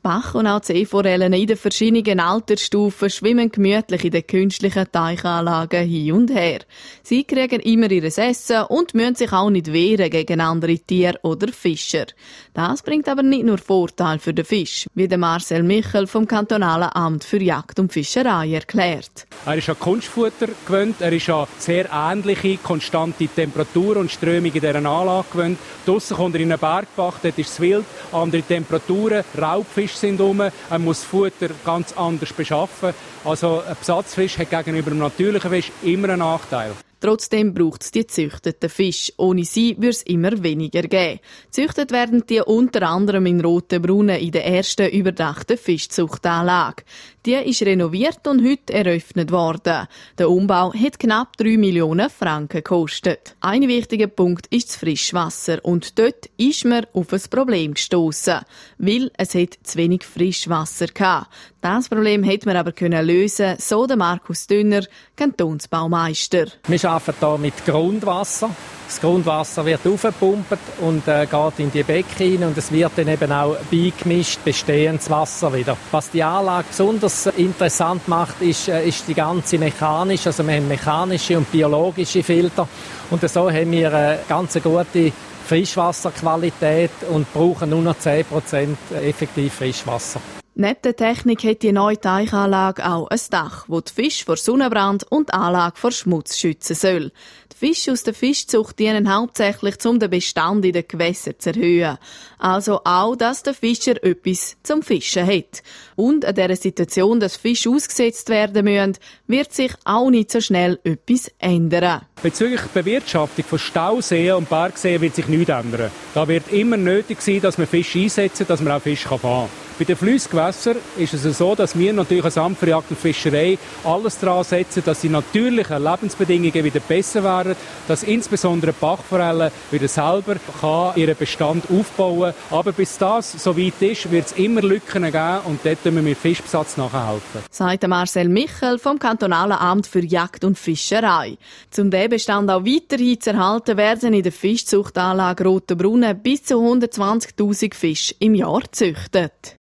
Bach- und auch Seeforellen in den verschiedenen Altersstufen schwimmen gemütlich in den künstlichen Teichanlagen hin und her. Sie kriegen immer ihr Essen und müssen sich auch nicht wehren gegen andere Tiere oder Fischer. Das bringt aber nicht nur Vorteile für den Fisch, wie der Marcel Michel vom Kantonalen Amt für Jagd und Fischerei erklärt. Er ist an Kunstfutter gewöhnt, er ist an sehr ähnliche, konstante Temperaturen und Strömungen in dieser Anlage gewöhnt. Draussen kommt er in einen Bergbach, dort ist es wild, andere Temperaturen, Raubfische sind rum, er muss das Futter ganz anders beschaffen. Also ein Besatzfisch hat gegenüber einem natürlichen Fisch immer einen Nachteil. Trotzdem braucht es die gezüchteten Fische. Ohne sie würde es immer weniger geben. Gezüchtet werden die unter anderem in Rotenbrunnen in der ersten überdachten Fischzuchtanlage. Die ist renoviert und heute eröffnet worden. Der Umbau hat knapp 3 Millionen Franken gekostet. Ein wichtiger Punkt ist das Frischwasser. Und dort ist man auf ein Problem gestossen, weil es hat zu wenig Frischwasser hatte. Das Problem hätte man aber lösen, so der Markus Dünner, Kantonsbaumeister. Wir arbeiten hier mit Grundwasser. Das Grundwasser wird aufgepumpt und geht in die Becken rein und es wird dann eben auch beigemischt, bestehendes Wasser wieder. Was die Anlage besonders interessant macht, ist die ganze mechanische, also wir haben mechanische und biologische Filter und so haben wir eine ganz gute Frischwasserqualität und brauchen nur noch 10% effektiv Frischwasser. Neben der Technik hat die neue Teichanlage auch ein Dach, das die Fische vor Sonnenbrand und die Anlage vor Schmutz schützen soll. Die Fische aus der Fischzucht dienen hauptsächlich, um den Bestand in den Gewässern zu erhöhen. Also auch, dass der Fischer etwas zum Fischen hat. Und an dieser Situation, dass Fische ausgesetzt werden müssen, wird sich auch nicht so schnell etwas ändern. Bezüglich der Bewirtschaftung von Stauseen und Bergseen wird sich nichts ändern. Da wird immer nötig sein, dass man Fische einsetzen, dass man auch Fische fangen kann. Bei den Flussgewässern ist es so, dass wir natürlich als Amt für Jagd und Fischerei alles daran setzen, dass die natürlichen Lebensbedingungen wieder besser werden, dass insbesondere die Bachforelle wieder selber ihren Bestand aufbauen kann. Aber bis das so weit ist, wird es immer Lücken geben und dort müssen wir mit Fischbesatz nachhelfen. Sagt Marcel Michel vom Kantonalen Amt für Jagd und Fischerei. Um diesen Bestand auch weiterhin zu erhalten, werden in der Fischzuchtanlage Rotenbrunnen bis zu 120'000 Fische im Jahr gezüchtet.